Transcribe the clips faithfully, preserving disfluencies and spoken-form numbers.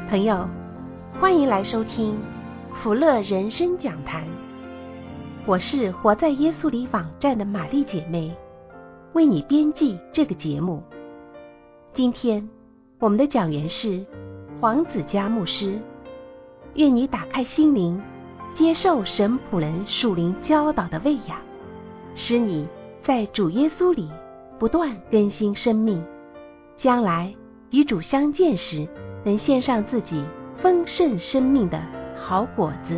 朋友，欢迎来收听福乐人生讲坛。我是活在耶稣里网站的玛丽姐妹，为你编辑这个节目。今天我们的讲员是黄子佳牧师，愿你打开心灵，接受神仆人属灵教导的喂养，使你在主耶稣里不断更新生命，将来与主相见时，能献上自己丰盛生命的好果子。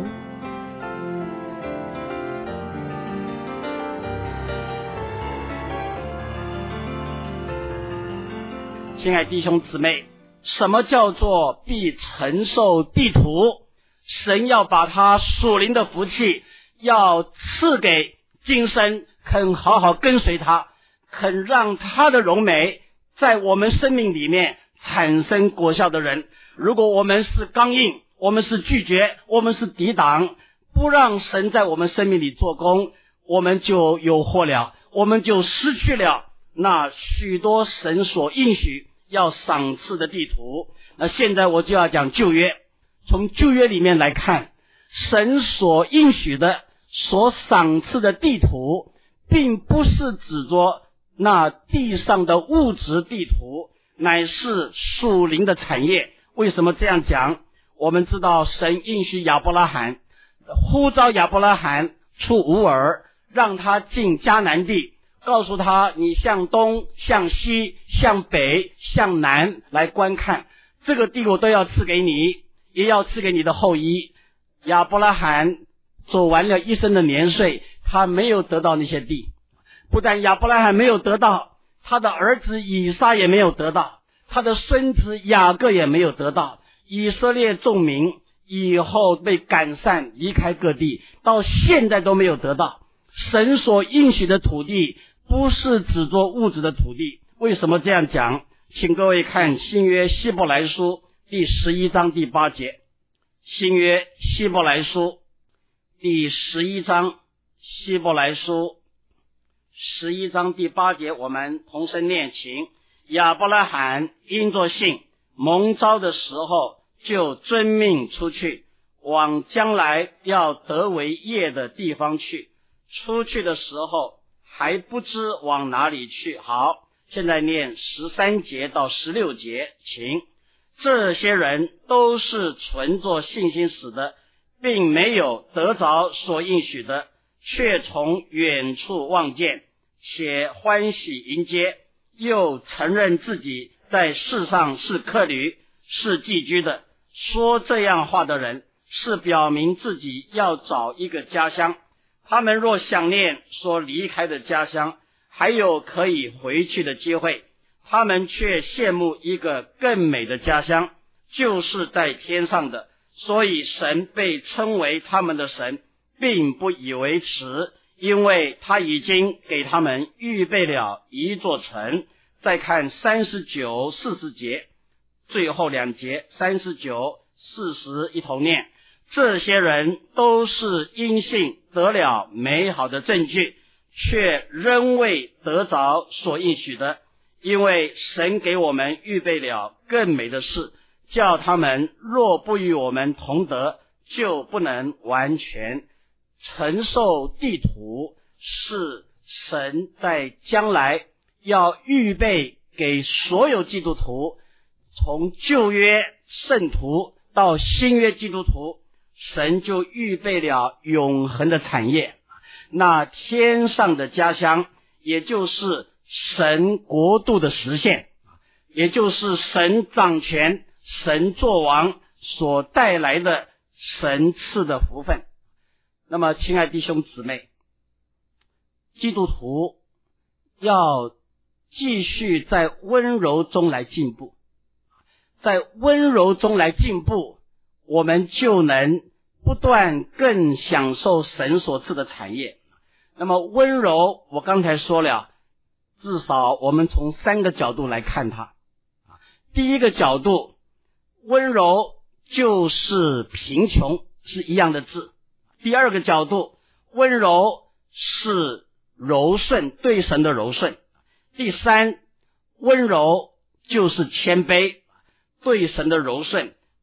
亲爱弟兄姊妹，什么叫做必承受地土？神要把他属灵的福气要赐给今生肯好好跟随他，肯让他的荣美在我们生命里面产生果效的人。如果我们是刚硬，我们是拒绝，我们是抵挡，不让神在我们生命里做工，我们就有祸了，我们就失去了那许多神所应许要赏赐的地图。那现在我就要讲旧约，从旧约里面来看，神所应许的所赏赐的地图，并不是指着那地上的物质地图，乃是属灵的产业。为什么这样讲？我们知道神应许亚伯拉罕，呼召亚伯拉罕出乌尔，让他进迦南地，告诉他你向东向西向北向南来观看，这个地我都要赐给你，也要赐给你的后裔。亚伯拉罕走完了一生的年岁，他没有得到那些地，不但亚伯拉罕没有得到，他的儿子以撒也没有得到，他的孙子雅各也没有得到。以色列众民以后被赶散离开各地，到现在都没有得到。神所应许的土地不是只做物质的土地。为什么这样讲？请各位看新约希伯来书第十一章第八节。新约希伯来书第十一章，希伯来书十一章第八节，我们同声念请。亚伯拉罕因着信蒙召的时候，就遵命出去，往将来要得为业的地方去。出去的时候还不知往哪里去。好，现在念十三节到十六节，请。这些人都是存着信心死的，并没有得着所应许的，却从远处望见，且欢喜迎接，又承认自己在世上是客旅，是寄居的。说这样话的人，是表明自己要找一个家乡。他们若想念所离开的家乡，还有可以回去的机会，他们却羡慕一个更美的家乡，就是在天上的。所以神被称为他们的神，并不以为耻，因为他已经给他们预备了一座城。再看三十九、四十节，最后两节，三十九、四十一同念。这些人都是因信得了美好的证据，却仍未得着所应许的，因为神给我们预备了更美的事，叫他们若不与我们同得，就不能完全承受地土。是神在将来要预备给所有基督徒，从旧约圣徒到新约基督徒，神就预备了永恒的产业。那天上的家乡，也就是神国度的实现，也就是神掌权、神作王所带来的神赐的福分。那么亲爱弟兄姊妹，基督徒要继续在温柔中来进步，在温柔中来进步，我们就能不断更享受神所赐的产业。那么温柔，我刚才说了，至少我们从三个角度来看它。第一个角度，温柔就是贫穷，是一样的字。第二个角度，温柔是柔顺，对神的柔顺。第三，温柔就是谦卑，对神的柔顺，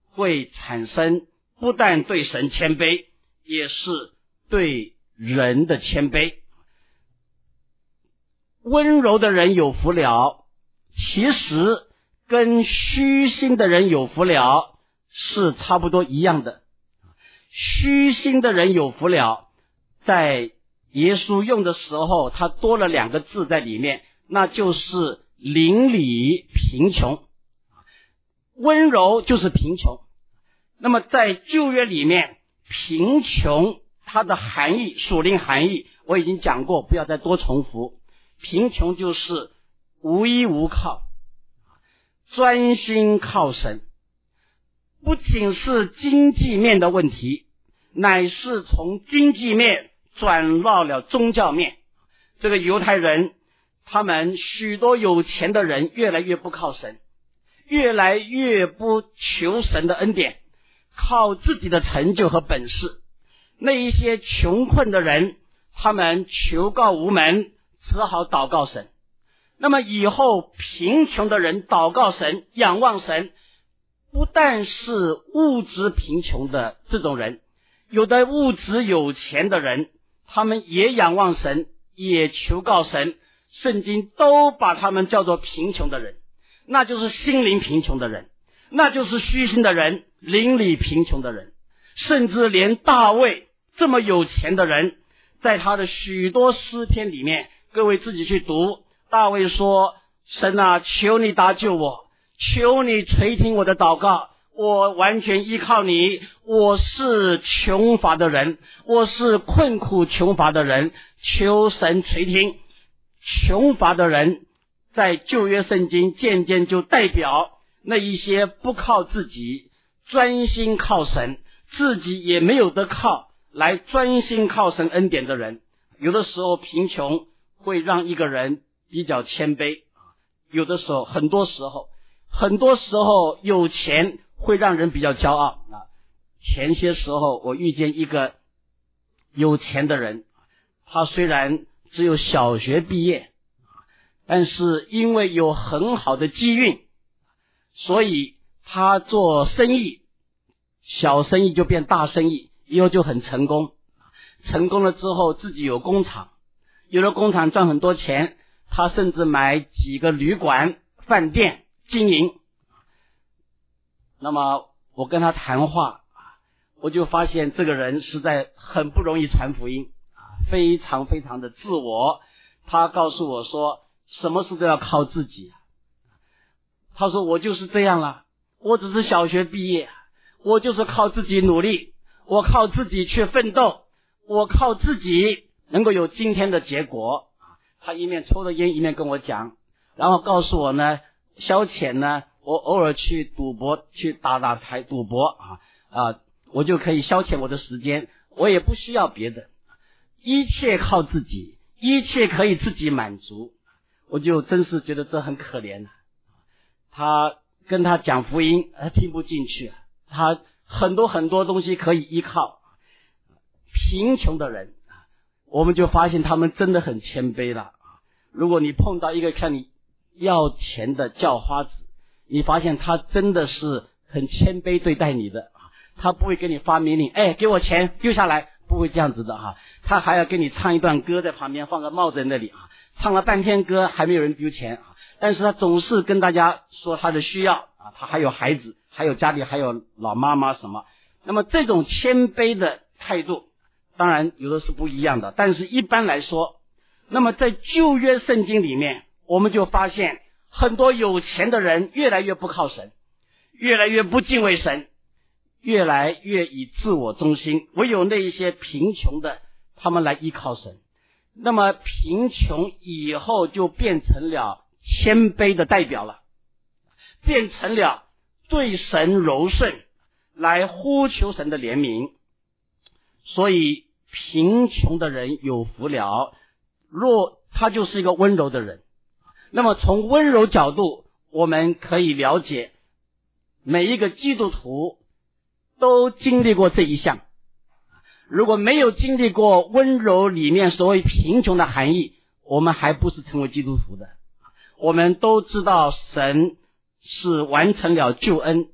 会产生不但对神谦卑，也是对人的谦卑。温柔的人有福了，其实跟虚心的人有福了是差不多一样的。虚心的人有福了，在耶稣用的时候，他多了两个字在里面，那就是邻里贫穷。温柔就是贫穷。那么在旧约里面，贫穷它的含义，属灵含义我已经讲过，不要再多重复。贫穷就是无依无靠，专心靠神。不仅是经济面的问题，乃是从经济面转到了宗教面。这个犹太人，他们许多有钱的人越来越不靠神，越来越不求神的恩典，靠自己的成就和本事。那一些穷困的人，他们求告无门，只好祷告神。那么以后贫穷的人祷告神，仰望神，不但是物质贫穷的这种人，有的物质有钱的人，他们也仰望神，也求告神，圣经都把他们叫做贫穷的人，那就是心灵贫穷的人，那就是虚心的人，邻里贫穷的人。甚至连大卫这么有钱的人，在他的许多诗篇里面，各位自己去读，大卫说，神啊，求你搭救我，求你垂听我的祷告，我完全依靠你，我是穷乏的人，我是困苦穷乏的人，求神垂听。穷乏的人在旧约圣经渐渐就代表那一些不靠自己，专心靠神，自己也没有得靠，来专心靠神恩典的人。有的时候贫穷会让一个人比较谦卑，有的时候很多时候很多时候有钱会让人比较骄傲。前些时候我遇见一个有钱的人，他虽然只有小学毕业，但是因为有很好的机运，所以他做生意，小生意就变大生意，以后就很成功。成功了之后自己有工厂，有了工厂赚很多钱，他甚至买几个旅馆饭店经营。那么我跟他谈话，我就发现这个人实在很不容易传福音，非常非常的自我。他告诉我说，什么事都要靠自己。他说我就是这样了，我只是小学毕业，我就是靠自己努力，我靠自己去奋斗，我靠自己能够有今天的结果。他一面抽着烟一面跟我讲，然后告诉我呢，消遣呢，我偶尔去赌博，去打打牌赌博啊啊，我就可以消遣我的时间，我也不需要别的，一切靠自己，一切可以自己满足。我就真是觉得这很可怜。他跟他讲福音，他听不进去，他很多很多东西可以依靠。贫穷的人，我们就发现他们真的很谦卑了。如果你碰到一个向你要钱的叫花子，你发现他真的是很谦卑对待你的，他不会给你发命令，哎，给我钱丢下来，不会这样子的哈。他还要给你唱一段歌，在旁边放个帽子在那里啊，唱了半天歌还没有人丢钱啊，但是他总是跟大家说他的需要啊，他还有孩子，还有家里还有老妈妈什么。那么这种谦卑的态度当然有的是不一样的，但是一般来说，那么在旧约圣经里面，我们就发现很多有钱的人越来越不靠神，越来越不敬畏神，越来越以自我中心，唯有那一些贫穷的他们来依靠神。那么贫穷以后就变成了谦卑的代表了，变成了对神柔顺，来呼求神的怜悯。所以贫穷的人有福了，若他就是一个温柔的人。那么从温柔角度，我们可以了解每一个基督徒都经历过这一项。如果没有经历过温柔里面所谓贫穷的含义，我们还不是成为基督徒的。我们都知道神是完成了救恩，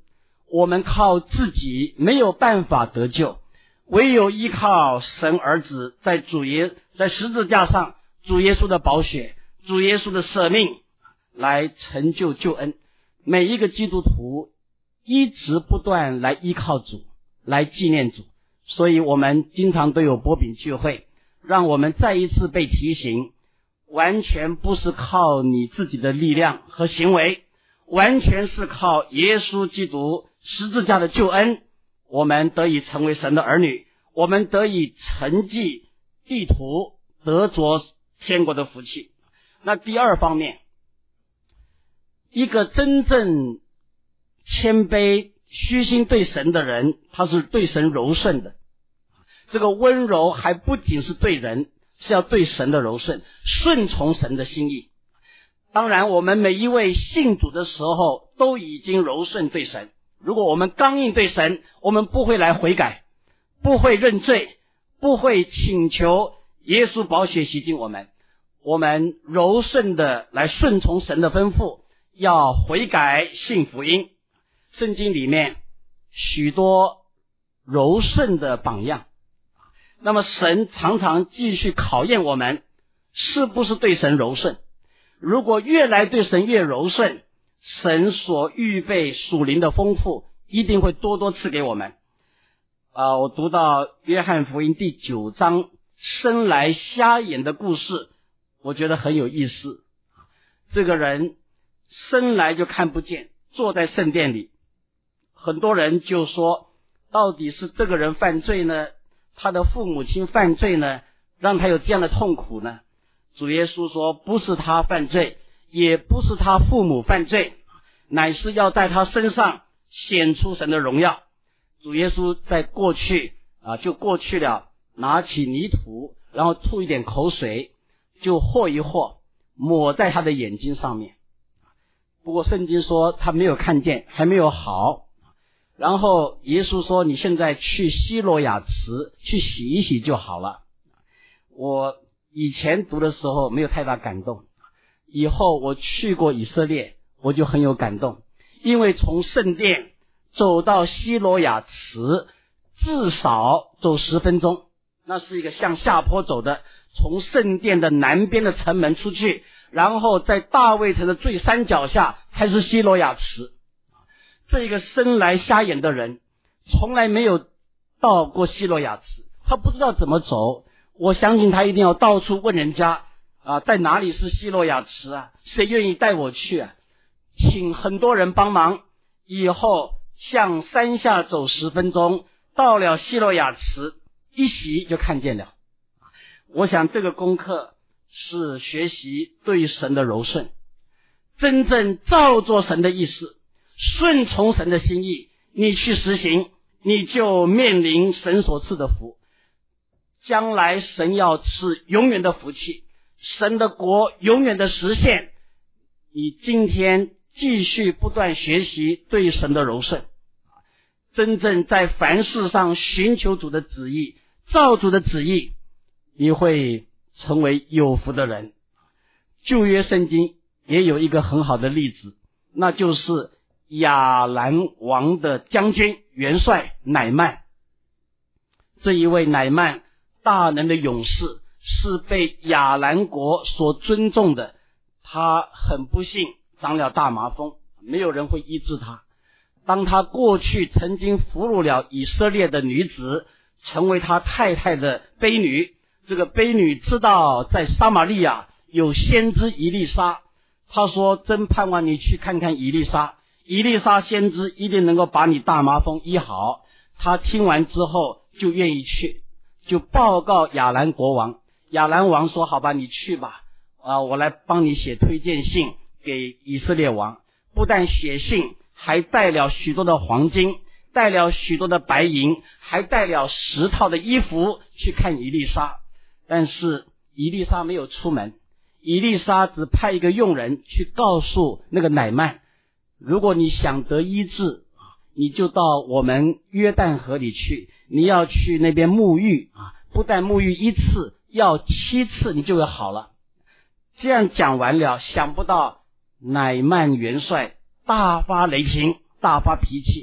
我们靠自己没有办法得救，唯有依靠神儿子在主耶在十字架上主耶稣的宝血，主耶稣的舍命来成就救恩。每一个基督徒一直不断来依靠主，来纪念主，所以我们经常都有擘饼聚会，让我们再一次被提醒，完全不是靠你自己的力量和行为，完全是靠耶稣基督十字架的救恩，我们得以成为神的儿女，我们得以承继地土，得着天国的福气。那第二方面，一个真正谦卑虚心对神的人，他是对神柔顺的。这个温柔还不仅是对人，是要对神的柔顺，顺从神的心意。当然我们每一位信主的时候都已经柔顺对神，如果我们刚硬对神，我们不会来悔改，不会认罪，不会请求耶稣宝血洗净我们，我们柔顺的来顺从神的吩咐，要悔改信福音。圣经里面许多柔顺的榜样，那么神常常继续考验我们是不是对神柔顺。如果越来对神越柔顺，神所预备属灵的丰富一定会多多赐给我们。啊，我读到约翰福音第九章生来瞎眼的故事，我觉得很有意思。这个人生来就看不见，坐在圣殿里，很多人就说，到底是这个人犯罪呢，他的父母亲犯罪呢，让他有这样的痛苦呢？主耶稣说，不是他犯罪，也不是他父母犯罪，乃是要在他身上显出神的荣耀。主耶稣在过去啊，就过去了，拿起泥土，然后吐一点口水，就和一和，抹在他的眼睛上面。不过圣经说他没有看见，还没有好。然后耶稣说，你现在去西罗亚池去洗一洗就好了。我以前读的时候没有太大感动，以后我去过以色列，我就很有感动，因为从圣殿走到西罗亚池至少走十分钟，那是一个向下坡走的，从圣殿的南边的城门出去，然后在大卫城的最山脚下才是西罗亚池。这一个生来瞎眼的人从来没有到过西罗亚池，他不知道怎么走，我相信他一定要到处问人家啊，在哪里是西罗亚池啊，谁愿意带我去啊，请很多人帮忙，以后向山下走十分钟，到了西罗亚池一洗就看见了。我想这个功课是学习对神的柔顺，真正照做神的意思，顺从神的心意，你去实行，你就面临神所赐的福。将来神要赐永远的福气，神的国永远的实现。你今天继续不断学习对神的柔顺，真正在凡事上寻求主的旨意，照主的旨意，你会成为有福的人。旧约圣经也有一个很好的例子，那就是亚兰王的将军元帅乃曼。这一位乃曼大能的勇士，是被亚兰国所尊重的，他很不幸长了大麻风，没有人会医治他。当他过去曾经俘虏了以色列的女子，成为他太太的婢女，这个婢女知道在撒玛利亚有先知以利沙，他说真盼望你去看看以利沙，以利沙先知一定能够把你大麻风医好。他听完之后就愿意去，就报告亚兰国王。亚兰王说，好吧，你去吧，啊，我来帮你写推荐信给以色列王。不但写信，还带了许多的黄金，带了许多的白银，还带了十套的衣服去看以利沙。但是以利沙没有出门，以利沙只派一个佣人去告诉那个乃曼，如果你想得医治，你就到我们约旦河里去，你要去那边沐浴啊，不但沐浴一次，要七次你就会好了。这样讲完了，想不到乃曼元帅大发雷霆，大发脾气，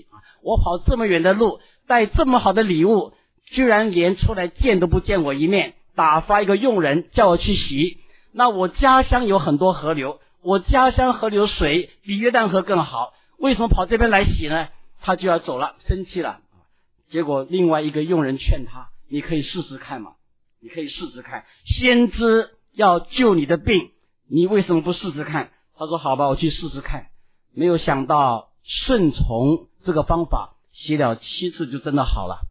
我跑这么远的路，带这么好的礼物，居然连出来见都不见我一面，打发一个佣人叫我去洗。那我家乡有很多河流，我家乡河流水比约旦河更好，为什么跑这边来洗呢？他就要走了，生气了。结果另外一个佣人劝他，你可以试试看嘛，你可以试试看，先知要救你的病，你为什么不试试看？他说好吧，我去试试看。没有想到顺从这个方法，洗了七次就真的好了。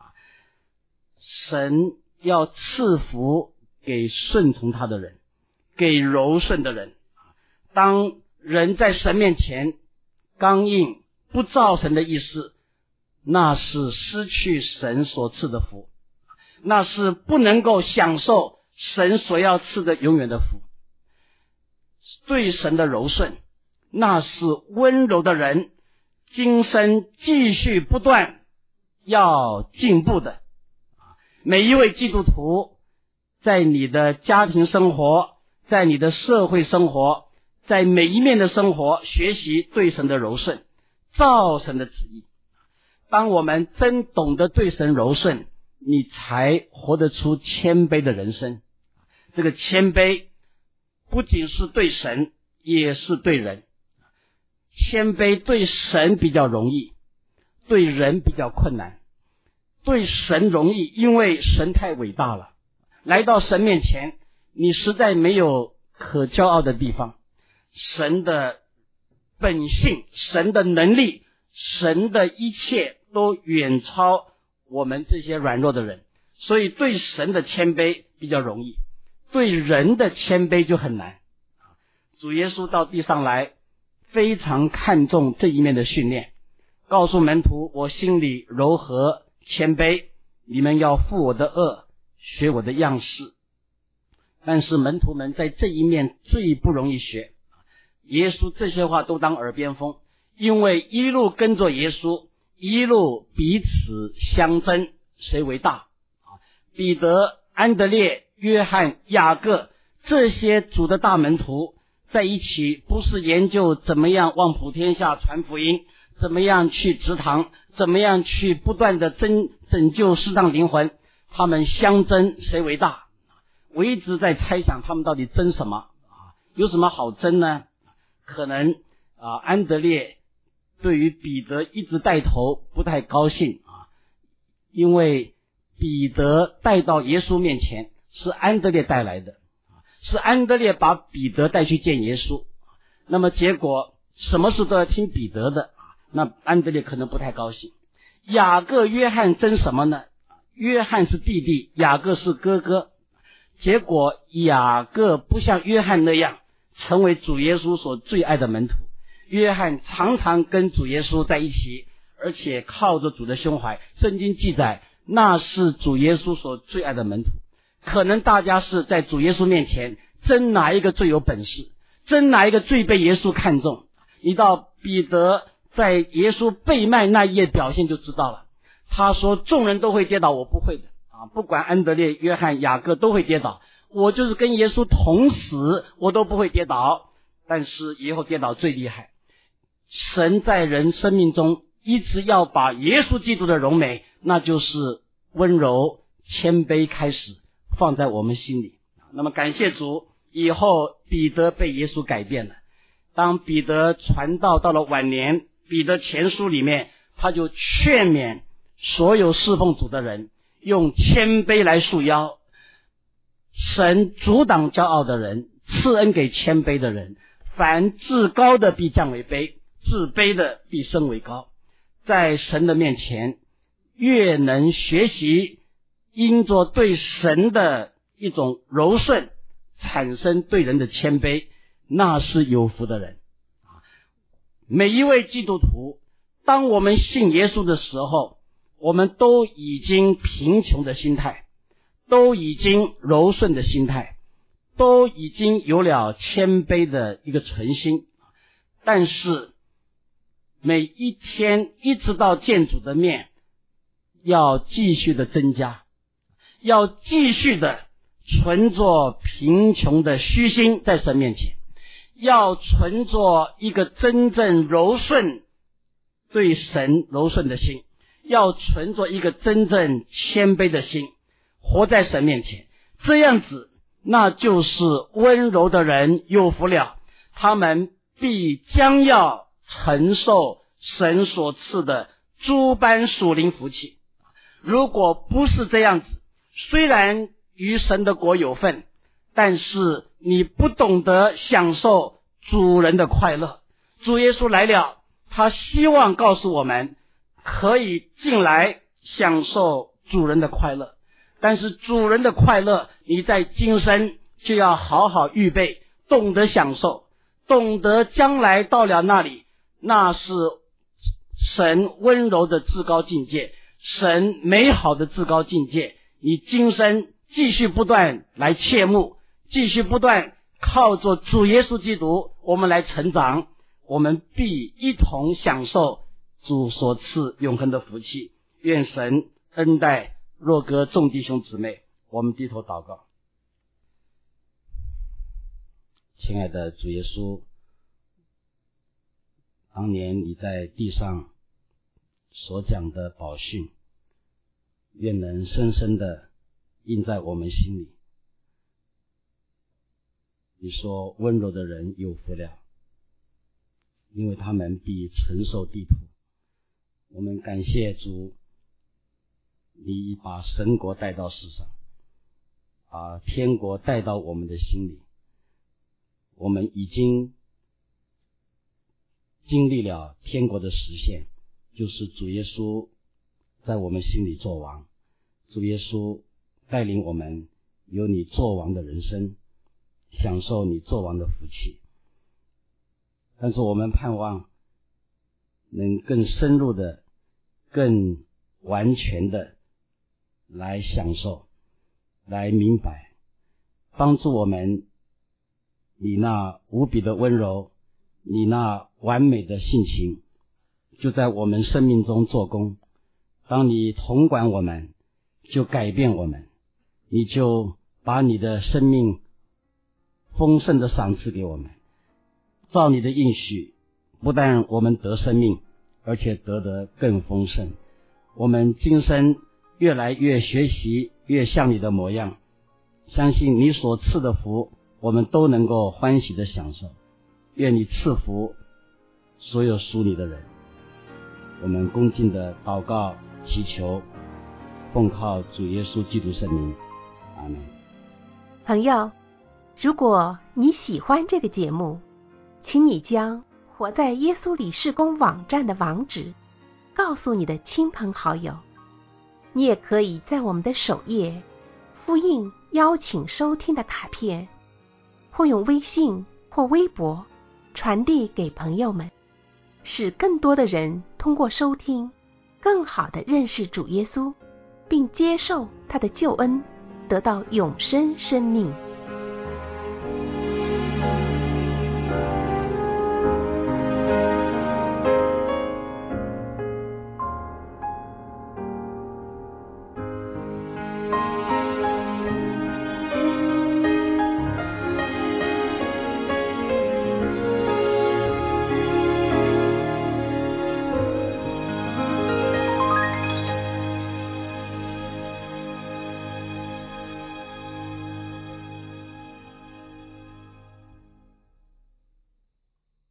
神要赐福给顺从他的人，给柔顺的人。当人在神面前刚硬不照神的意思，那是失去神所赐的福，那是不能够享受神所要赐的永远的福。对神的柔顺，那是温柔的人今生继续不断要进步的。每一位基督徒在你的家庭生活，在你的社会生活，在每一面的生活学习对神的柔顺，照神的旨意。当我们真懂得对神柔顺，你才活得出谦卑的人生。这个谦卑不仅是对神，也是对人。谦卑对神比较容易，对人比较困难。对神容易，因为神太伟大了。来到神面前，你实在没有可骄傲的地方。神的本性，神的能力，神的一切都远超我们这些软弱的人，所以对神的谦卑比较容易，对人的谦卑就很难。主耶稣到地上来，非常看重这一面的训练，告诉门徒，我心里柔和谦卑，你们要负我的恶，学我的样式。但是门徒们在这一面最不容易学，耶稣这些话都当耳边风，因为一路跟着耶稣，一路彼此相争，谁为大。彼得、安德烈、约翰、雅各，这些主的大门徒在一起，不是研究怎么样望普天下传福音，怎么样去植堂，怎么样去不断的拯拯救世上灵魂，他们相争谁为大。我一直在猜想他们到底争什么，有什么好争呢？可能啊，安德烈对于彼得一直带头不太高兴啊，因为彼得带到耶稣面前是安德烈带来的，是安德烈把彼得带去见耶稣。那么结果什么事都要听彼得的，那安德烈可能不太高兴。雅各、约翰争什么呢？约翰是弟弟，雅各是哥哥。结果雅各不像约翰那样成为主耶稣所最爱的门徒，约翰常常跟主耶稣在一起，而且靠着主的胸怀。圣经记载，那是主耶稣所最爱的门徒。可能大家是在主耶稣面前争哪一个最有本事，争哪一个最被耶稣看重。你到彼得在耶稣被卖那一页表现就知道了。他说众人都会跌倒，我不会的啊！不管安德烈、约翰、雅各都会跌倒，我就是跟耶稣同死，我都不会跌倒。但是以后跌倒最厉害。神在人生命中一直要把耶稣基督的荣美，那就是温柔谦卑开始放在我们心里。那么感谢主，以后彼得被耶稣改变了。当彼得传道到了晚年，彼得前书里面他就劝勉所有侍奉主的人用谦卑来束腰。神阻挡骄傲的人，赐恩给谦卑的人。凡至高的必降为卑，自卑的必升为高。在神的面前，越能学习因着对神的一种柔顺，产生对人的谦卑，那是有福的人。每一位基督徒，当我们信耶稣的时候，我们都已经贫穷的心态，都已经柔顺的心态，都已经有了谦卑的一个存心。但是每一天一直到见主的面，要继续的增加，要继续的存着贫穷的虚心在神面前，要存着一个真正柔顺对神柔顺的心，要存着一个真正谦卑的心，活在神面前。这样子，那就是温柔的人有福了，他们必将要承受神所赐的诸般属灵福气。如果不是这样子，虽然与神的国有份，但是你不懂得享受主人的快乐。主耶稣来了，他希望告诉我们可以进来享受主人的快乐，但是主人的快乐你在今生就要好好预备，懂得享受，懂得将来到了那里，那是神温柔的至高境界，神美好的至高境界。你今生继续不断来切慕，继续不断靠着主耶稣基督我们来成长，我们必一同享受主所赐永恒的福气。愿神恩待若哥众弟兄姊妹，我们低头祷告。亲爱的主耶稣，当年你在地上所讲的宝训，愿能深深的印在我们心里。你说温柔的人有福了，因为他们必承受地土。我们感谢主，你把神国带到世上，把天国带到我们的心里。我们已经经历了天国的实现，就是主耶稣在我们心里作王，主耶稣带领我们有你作王的人生，享受你作王的福气。但是我们盼望能更深入的、更完全的来享受，来明白，帮助我们你那无比的温柔，你那完美的性情就在我们生命中做工。当你统管我们，就改变我们，你就把你的生命丰盛的赏赐给我们。照你的应许，不但我们得生命，而且得得更丰盛。我们今生越来越学习，越像你的模样，相信你所赐的福我们都能够欢喜的享受。愿你赐福所有属你的人。我们恭敬的祷告祈求，奉靠主耶稣基督圣名，阿们。 朋友，如果你喜欢这个节目，请你将活在耶稣里事工网站的网址告诉你的亲朋好友。你也可以在我们的首页复印邀请收听的卡片，或用微信或微博传递给朋友们，使更多的人通过收听更好地认识主耶稣，并接受他的救恩，得到永生生命。